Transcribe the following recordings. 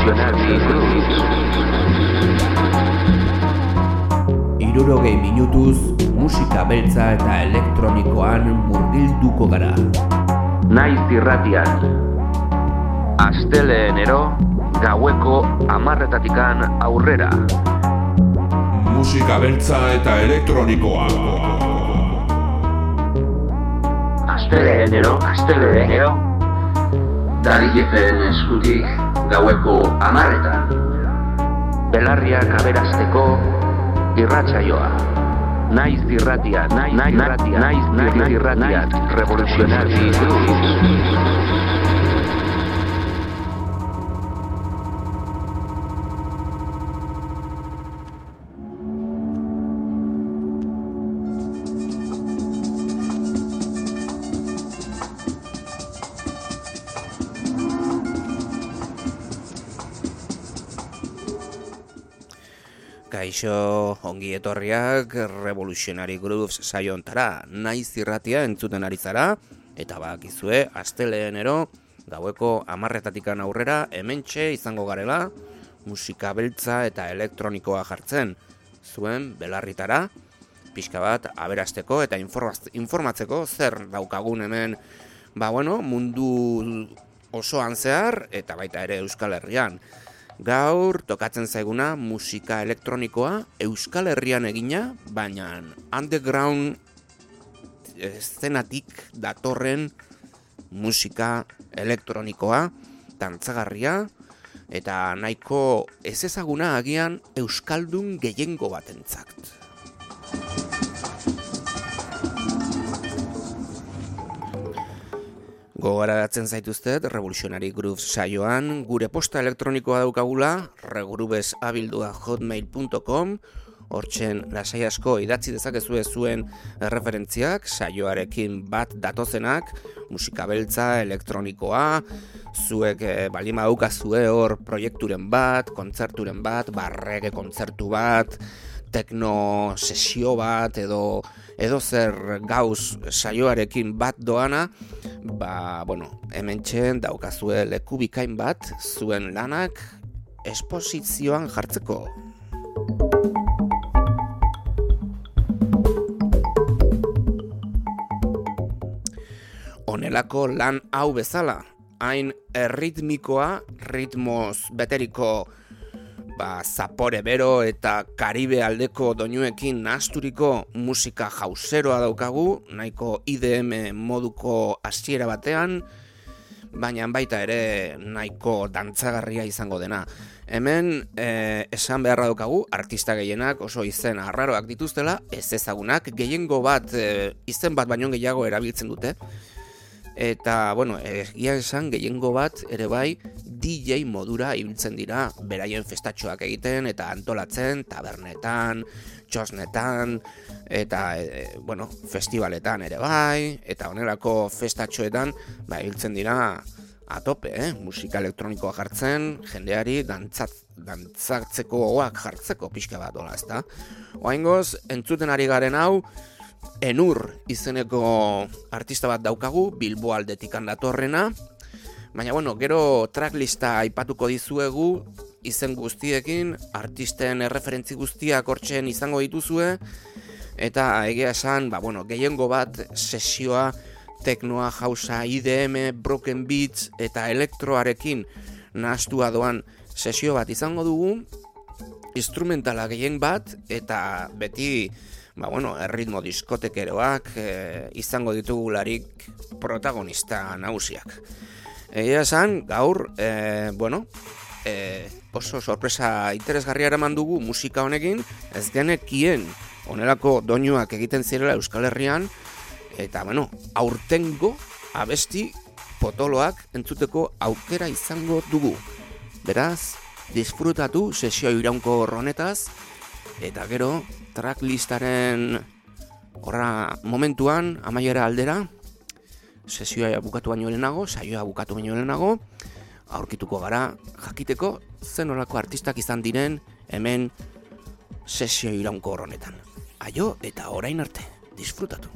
Revolutionary Grooves. 60 minutuz musika beltza eta elektronikoan murgilduko gara. Naiz irratian. Asteleenero gaueko 10:00 aurrera. Musika beltza eta elektronikoa. Asteleenero. Darijepen eskutik gaueko 10:00. Belarriak aberasteko irratsaioa. Naiz irratia, Revolutionary Grooves. Kaixo, ongi etorriak Revolutionary Grooves saio hontara, naiz irratia entzuten ari zara, eta bakizue asteleenero gaueko 10:00 aurrera hementxe izango garela musika beltza eta elektronikoa jartzen, zuen belarritara, pixka bat aberasteko eta informatzeko zer daukagun hemen, mundu osoan zehar eta baita ere Euskal Herrian. Gaur tokatzen zaiguna musika elektronikoa Euskal Herrian egina, baina underground eszenatik datorren musika elektronikoa, dantzagarria eta nahiko ezezaguna agian euskaldun gehiengo batentzat. Gogoraratzen zaituztet Revolutionary Grooves saioan gure posta elektronikoa daukagula regroovesabildu@hotmail.com. Hortzen lasai asko idatzi dezakezue zuen referentziak, saioarekin bat datozenak, musika beltza, elektronikoa, zuek balima daukazue hor proiekturen bat, kontzerturen bat, barrege kontzertu bat, tekno sesio bat edo zer gauz saioarekin bat doana, hementxe daukazue leku bikain bat zuen lanak esposizioan jartzeko. Honelako lan hau bezala, hain erritmikoa, ritmoz beteriko zapore bero eta Karibe aldeko doinuekin nahasturiko musika jauseroa daukagu, nahiko IDM moduko hasiera batean, baina baita ere nahiko dantzagarria izango dena. Hemen esan beharra daukagu, artista gehienak oso izen arraroak dituztela, ez ezagunak, gehiengo bat, izen bat baino gehiago erabiltzen dute. Eta, egia esan gehiengo bat ere bai DJ modura ibiltzen dira beraien festatxoak egiten eta antolatzen, tabernetan, txosnetan, eta, festivaletan ere bai, eta honelako festatxoetan ibiltzen dira atope, musika elektronikoa jartzen, jendeari dantzatzeko gogoak jartzeko pixka bat dola, ezta? Oraingoz, entzuten ari garen hau, Enur izeneko artista bat daukagu, Bilbo aldetik datorrena, baina gero tracklista aipatuko dizuegu izen guztiekin, artisten erreferentzi guztiak hortzen izango dituzue, eta egia esan, gehiengo bat sesioa, teknoa, hausa, IDM, broken beats eta elektroarekin nahastua doan sesio bat izango dugu, instrumentala gehien bat, eta beti erritmo diskotekeroak izango ditugularik protagonista nagusiak. Egia esan, gaur, oso sorpresa interesgarria eraman dugu musika honekin, ez genekien honelako doinuak egiten zirela Euskal Herrian, eta, aurtengo abesti potoloak entzuteko aukera izango dugu. Beraz, disfrutatu sesio iraunko honetaz, eta gero, tracklistaren momentuan, amaiera aldera, sesioa bukatu baino lehenago, saioa bukatu baino lehenago, aurkituko gara jakiteko zen olako artistak izan diren hemen sesio iraunko honetan. Aio eta orain arte, disfrutatu!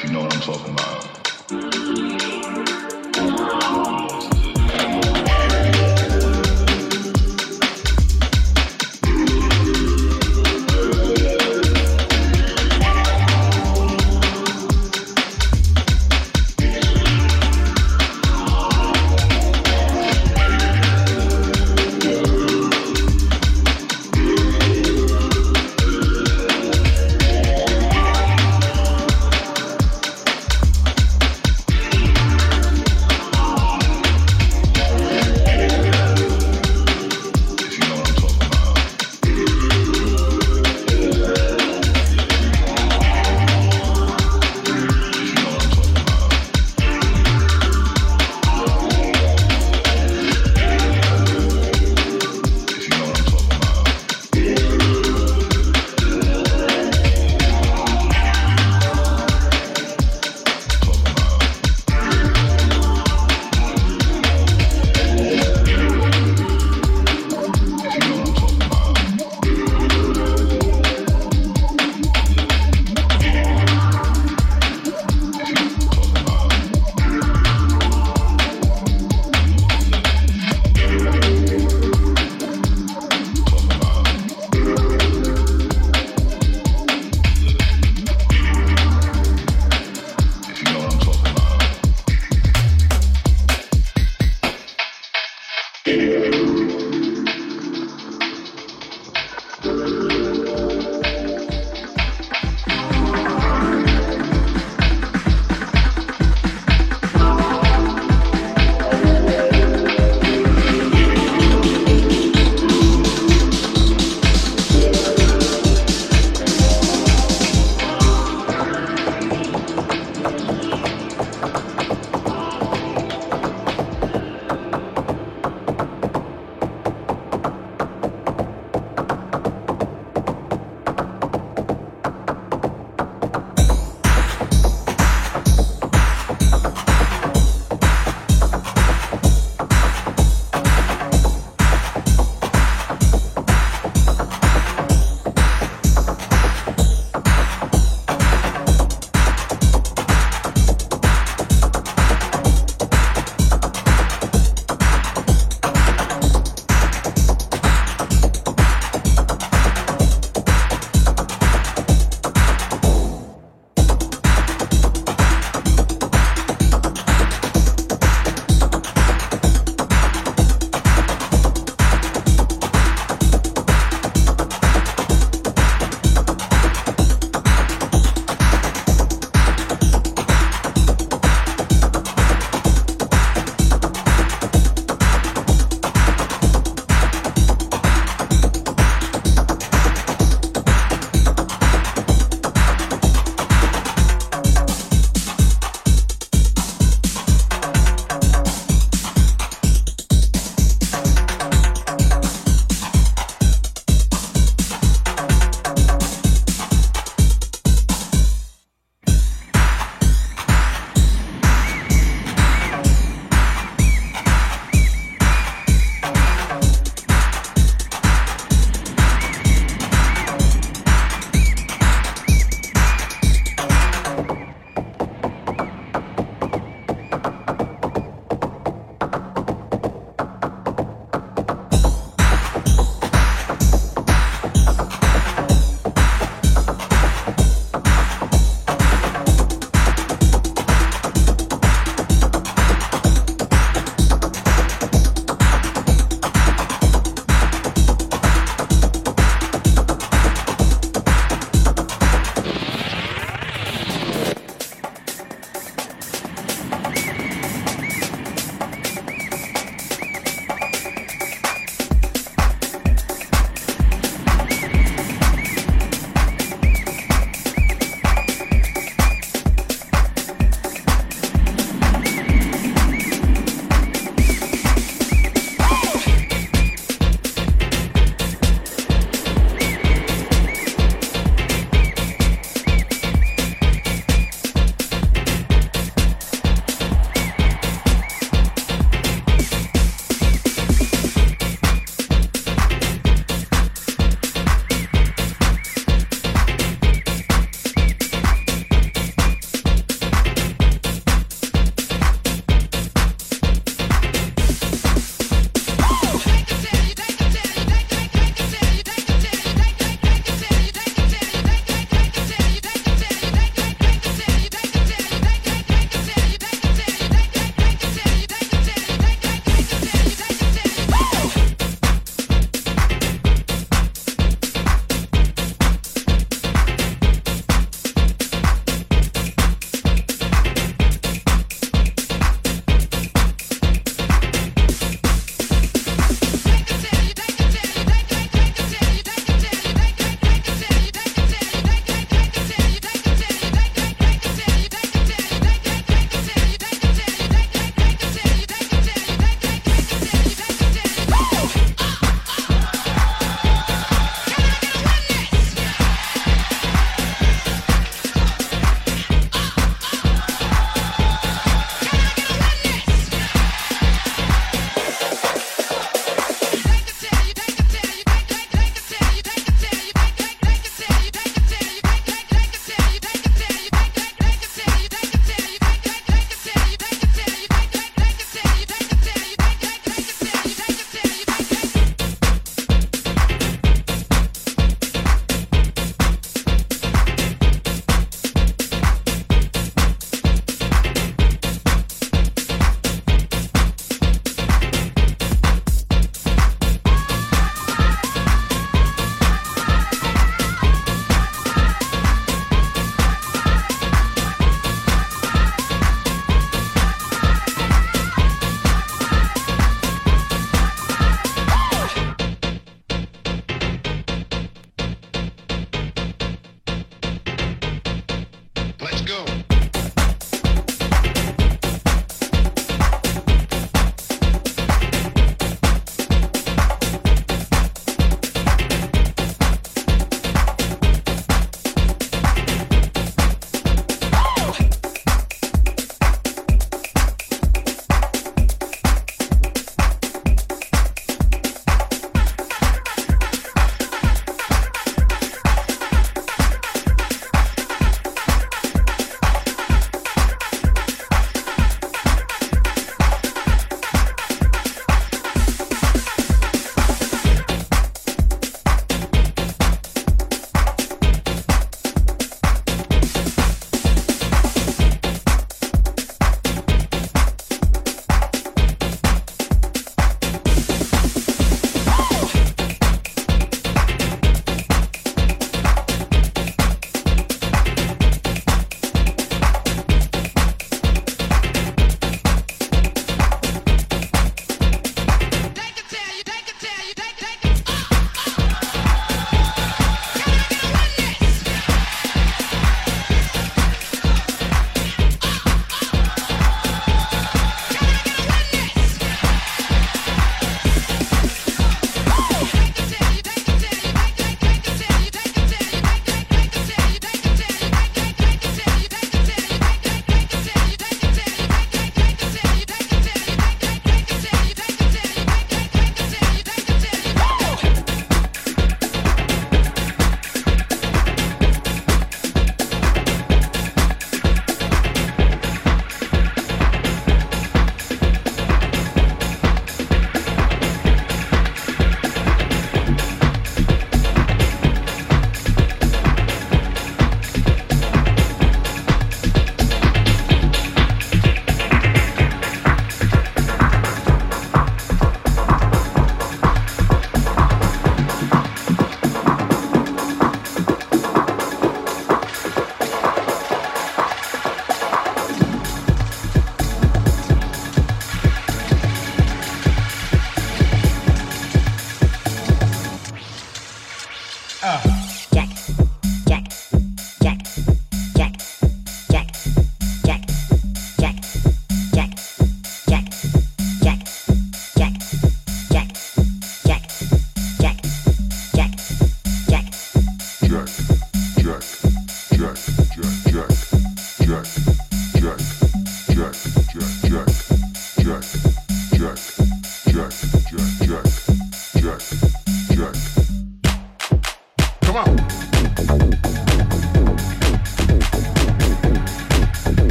if you know what I'm talking about.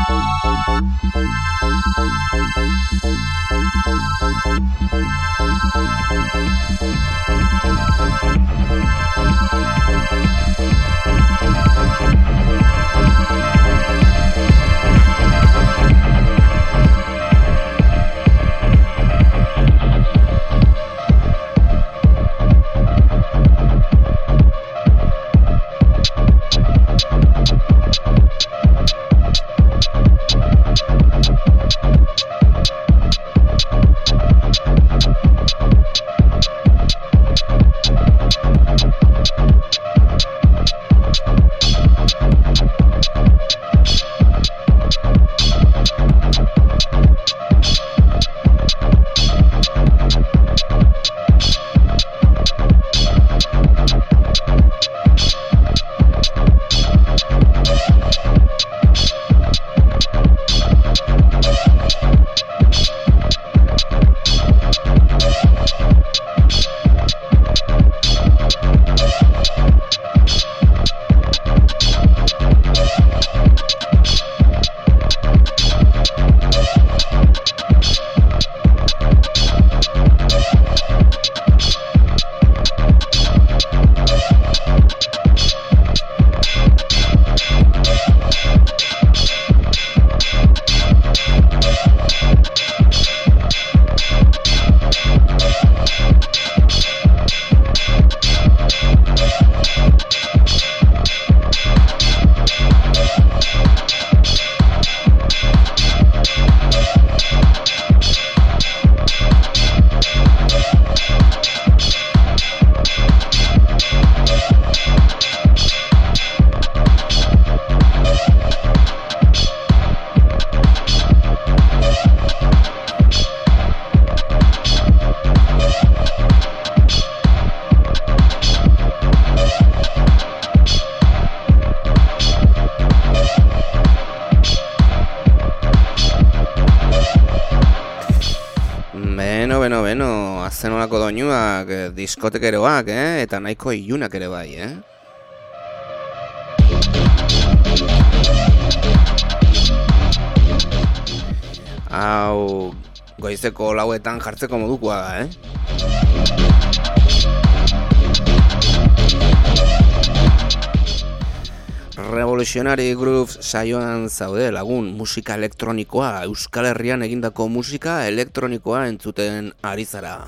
Zenolako doinuak, diskotekeroak, eta nahiko ilunak ere bai, Hau, goizeko lauetan jartzeko modukoa da, Revolutionary Grooves saioan zaude lagun, musika elektronikoa, Euskal Herrian egindako musika elektronikoa entzuten ari zara.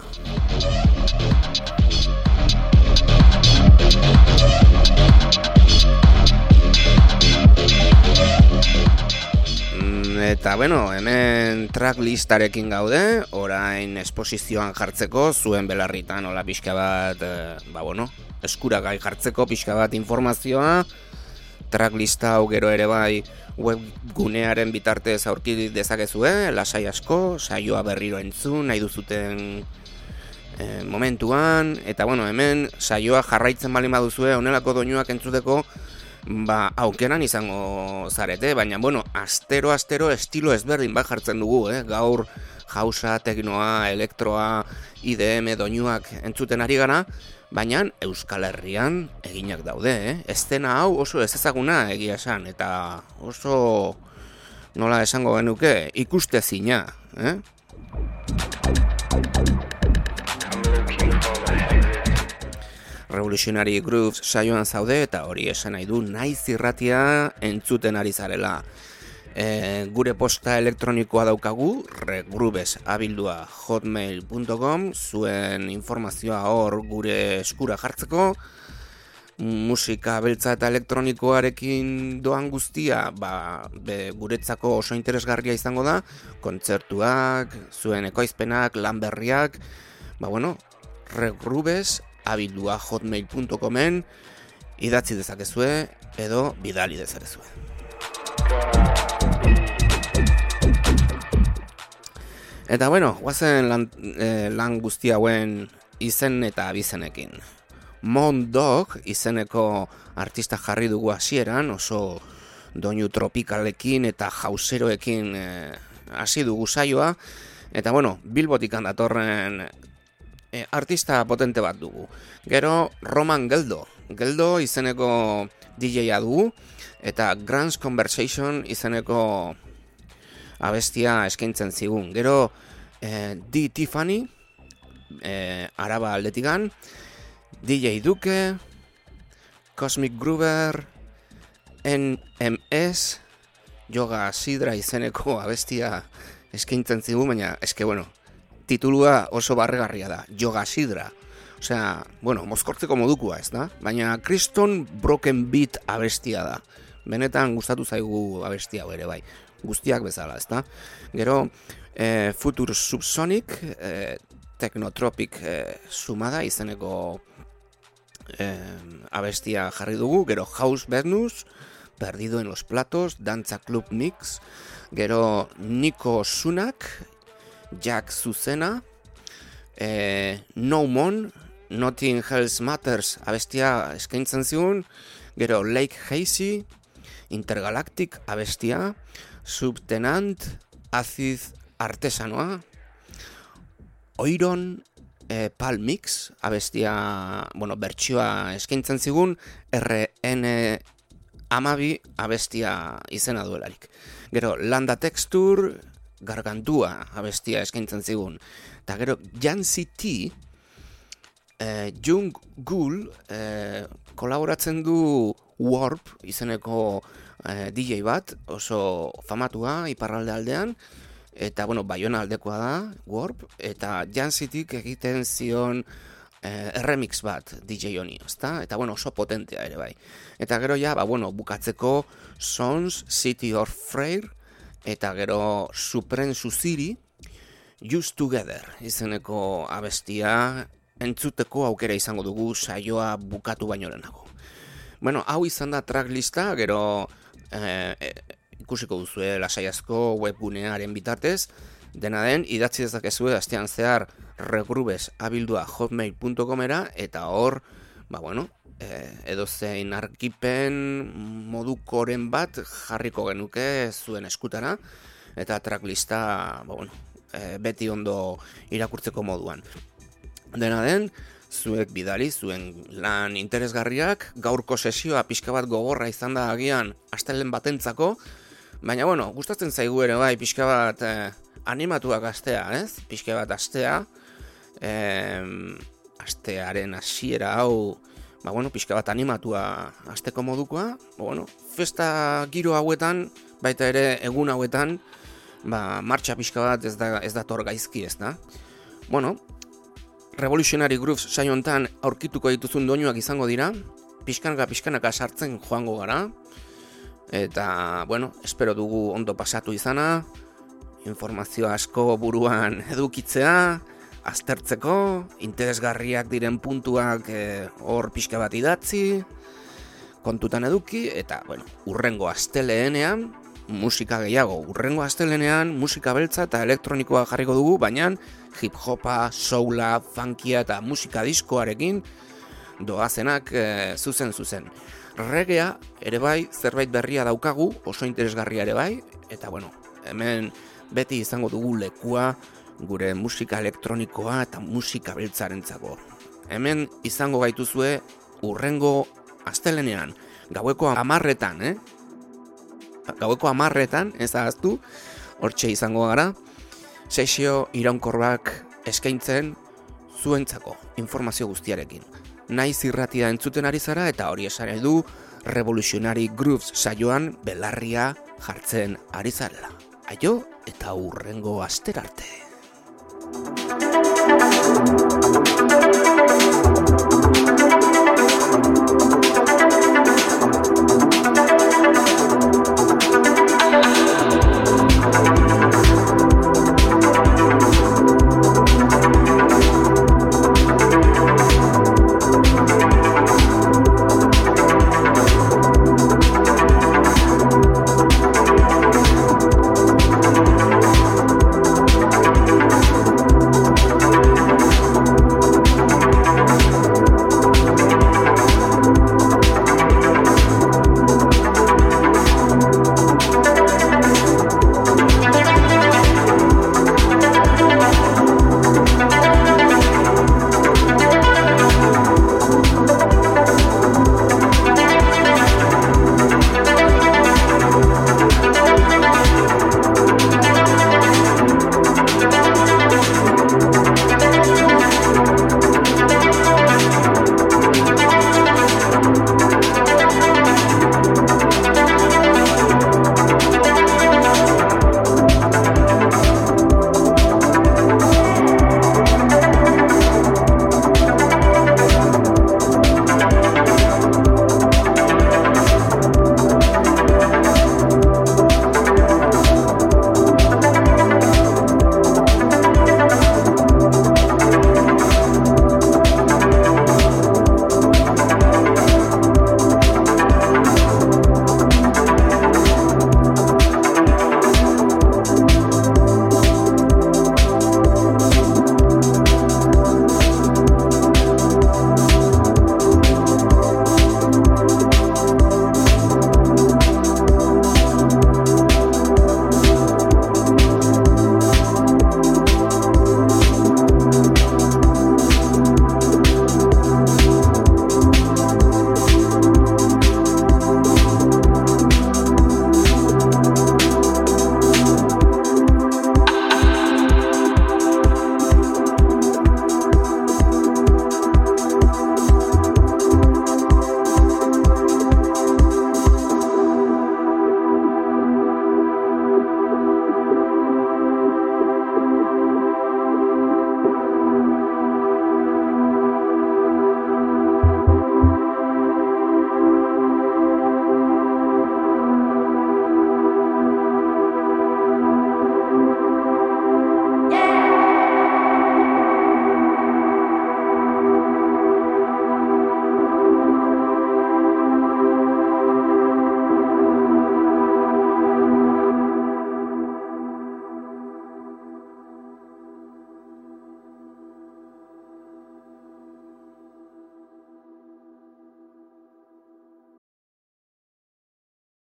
Eta bueno, hemen tracklistarekin gaude, orain esposizioan jartzeko, zuen belarritan hola pixka bat, eskuragai jartzeko pixka bat informazioa. Tracklista hau gero ere bai webgunearen bitartez aurki dezakezue, lasai asko, saioa berriro entzun, nahi duzuten momentuan, eta hemen saioa jarraitzen baldin baduzue, honelako doinuak entzuteko, aukeran izango zarete, baina astero estilo ezberdin bat jartzen dugu, gaur jausa, teknoa, elektroa, IDM doinuak entzuten ari gara, baina Euskal Herrian eginak daude, Eszena hau oso ezezaguna egia esan, eta oso, nola esango genuke, ikustezina, Revolutionary Grooves saioan zaude, eta hori esan nahi du naiz irratia entzuten ari zarela. Gure posta elektronikoa daukagu, regrooves@hotmail.com, zuen informazioa hor gure eskura jartzeko. Musika beltza eta elektronikoarekin doan guztia, guretzako oso interesgarria izango da, kontzertuak, zuen ekoizpenak, lan berriak, regrooves@hotmail.comen idatzi dezakezue edo bidali dezakezue. Eta guazen lan guzti hauen izen eta abizenekin. Mound Dog izeneko artista jarri dugu hasieran, oso doinu tropikalekin eta jauseroekin hasi dugu saioa, eta Bilbotikan datorren artista potente bat dugu. Gero Roman Geldo izeneko DJ-a dugu, eta Grants Conversation izeneko abestia eskaintzen zigun. Gero D. Tiffany, Araba aldetigan, DJ Duke, Cosmic Groover, NMS, Yoga Sidra izeneko abestia eskaintzen zigun, baina titulua oso barregarria da, Yoga Sidra. Osea, mozkortzeko modukoa, ez da? Baina Kriston Broken Beat abestia da. Benetan gustatu zaigu abestia ere bai. Guztiak bezala, ez da? Gero, Future Subsonic, Technotropic Sumada izeneko abestia jarri dugu. Gero, House Venus, Perdido en los Platos, Danza Club Mix. Gero, Nico Sunak, Jack Zuzena, No Mon, Nothing Else Matters abestia eskaintzen zigun. Gero, Lake Hazy, Intergalactic abestia, Subtenant, Acid Artesanoa, Oiron, Pal Mix abestia, bertsioa eskaintzen zigun, RN Amabi abestia izena duelarik. Gero, Landa Texture, Gargantua abestia eskaintzen zigun. Eta gero, Jancy T, Jung Gul, kolaboratzen du Warp izeneko DJ bat, oso famatua iparralde aldean, eta Baiona aldekoa da, Warp, eta Jancytik egiten zion remix bat DJ honi, ezta? Eta oso potentea ere bai. Eta gero bukatzeko Sons, City of Freyr, eta gero Supreme Susiri, Used Together izeneko abestia entzuteko aukera izango dugu saioa bukatu baino lehenago. Hau izan da tracklista, gero ikusiko duzue lasaiazko webgunearen bitartez, dena den, idatzi dezakezue astean zehar regrubes@hotmail.comera eta hor, edozein argipen modukoren bat jarriko genuke zuen eskutara, eta tracklista, beti ondo irakurtzeko moduan. Dena den, zuek bidali, zuen lan interesgarriak, gaurko sesioa pixka bat gogorra izan da agian astelehen batentzako, baina gustatzen zaigu ere bai pixka bat animatuak astea, ez? Pixka bat astea, astearen hasiera hau, pixka bat animatua asteko modukoa, festa giro hauetan, baita ere egun hauetan, martxa pixka bat ez dator gaizki, ez da? Revolutionary Grooves saio hontan aurkituko dituzun doinuak izango dira, pixkanaka sartzen joango gara, eta, espero dugu ondo pasatu izana, informazio asko buruan edukitzea, aztertzeko, interesgarriak diren puntuak hor pixka bat idatzi, kontutan eduki, eta, urrengo asteleenean, musika gehiago. Urrengo astelenean musika beltza eta elektronikoa jarriko dugu, baina hip-hopa, soula, funkia eta musika diskoarekin doazenak zuzen. Reggaea ere bai zerbait berria daukagu, oso interesgarria ere bai, eta hemen beti izango dugu lekua gure musika elektronikoa eta musika beltzarentzako. Hemen izango gaituzue urrengo astelenean, gaueko 10:00, Gaueko 10:00, ez ahaztu, hortxe izango gara, sesio iraunkorrak eskaintzen zuentzako informazio guztiarekin. Naiz irratia entzuten ari zara eta hori esan du Revolutionary Grooves saioan belarria jartzen ari zarela. Aio eta urrengo asterarte.